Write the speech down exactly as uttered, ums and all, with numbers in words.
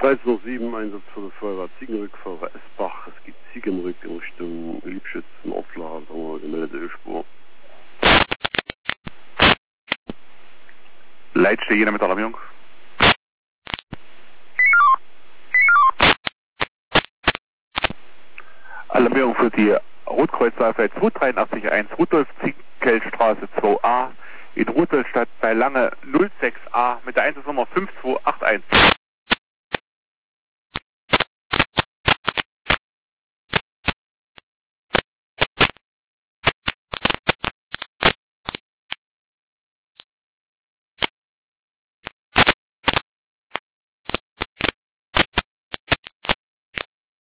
dreizehn Uhr sieben, Einsatz für die Feuerwehr Ziegenrück, Feuerwehr Esbach. Es gibt Ziegenrück in Richtung Liebschützen, Ortslager, da haben wir gemeldete Ölspur. Leitstelle jeder mit Alarmierung. Alarmierung für die Rotkreuzzahlfeld zwei drei acht eins, Rudolf Ziegelstraße zwei a in Rudolstadt bei Lange null sechs a mit der Einsatznummer fünf zwei acht eins.